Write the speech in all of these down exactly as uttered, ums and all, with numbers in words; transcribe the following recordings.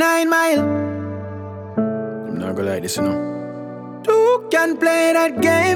Nine Mile. I'm not gonna like this, you know. Two can play that game.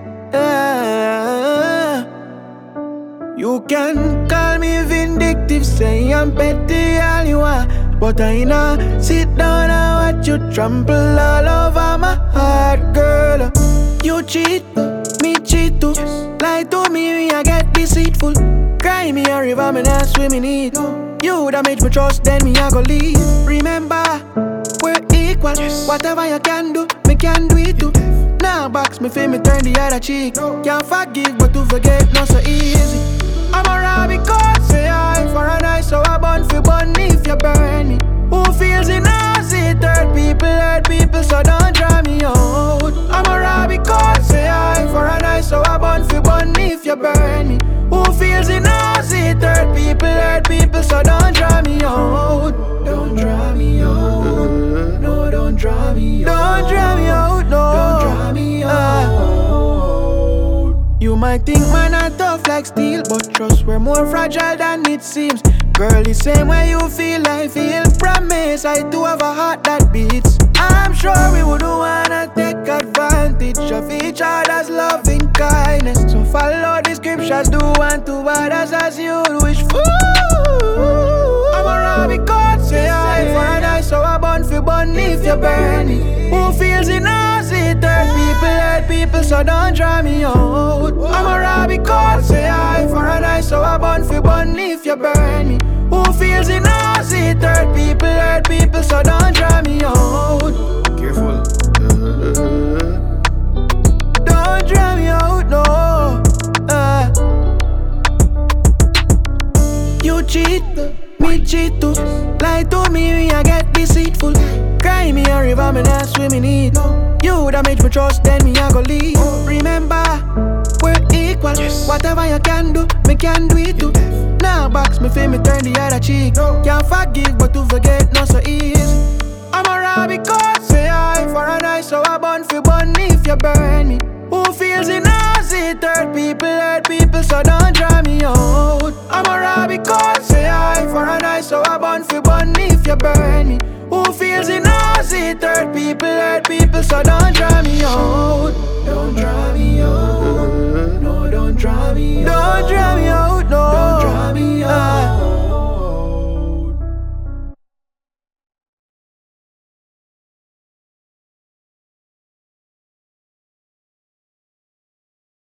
Ah. You can call me vindictive, say I'm petty all you want, but I know sit down and watch you trample all over my heart, girl. You cheat, me cheat too. Lie to me, me I get deceitful. Cry me a river, me not swim in it. You damage me trust, then me I go leave. Remember, we're equal. Whatever you can do, me can do it too. Now box me feel me turn the other cheek. Can't forgive, but to forget not so easy. I'm a rabbit caught, say I for a night, so I burn for bun if you burn me. Who feels it now? See third people, hurt people, so don't try me out. I'm a rabbit caught, say I for a night, so I burn for bun if you burn me. Who feels it now? See third people, hurt people, so don't try me out. Don't try me out. No, don't try me out. Don't try me out, no. Don't try me out. You might think man are tough like steel, but trust we're more fragile than it seems. Girl, the same way you feel, I feel. Promise I do have a heart that beats. I'm sure we wouldn't wanna take advantage of each other's loving kindness. So follow the scriptures, do unto others as you wish for. I'm a rabbit caught, say I for a night, so I burn for bun if you burn me. Who feels it now? See third people, hurt people, so don't try me out. I'm a rabbit caught, say I for a night, so I burn for bun if you burn me. Who feels it now? See third people, hurt people, so don't try me out. Careful. Don't try me out, no. uh. You cheat, me cheat too. Lie to me, me I get deceitful. Cry me a river, me not swim in it. You damage me trust, then me I go leave. Remember, we're equal. Whatever you can do, me can do it too. Now box me feel me turn the other cheek. Can't forgive, but to forget not so easy. I'm a rabbit caught, say I for a night, so I burn for bun if you burn me. Who feels it now? See third people, hurt people, so don't try me out. I'm a rabbit caught, say I for a night, so I burn for bun if you burn me. Who feels it now? See third people, hurt people, so don't try me out. Don't try me out. No, don't try me out.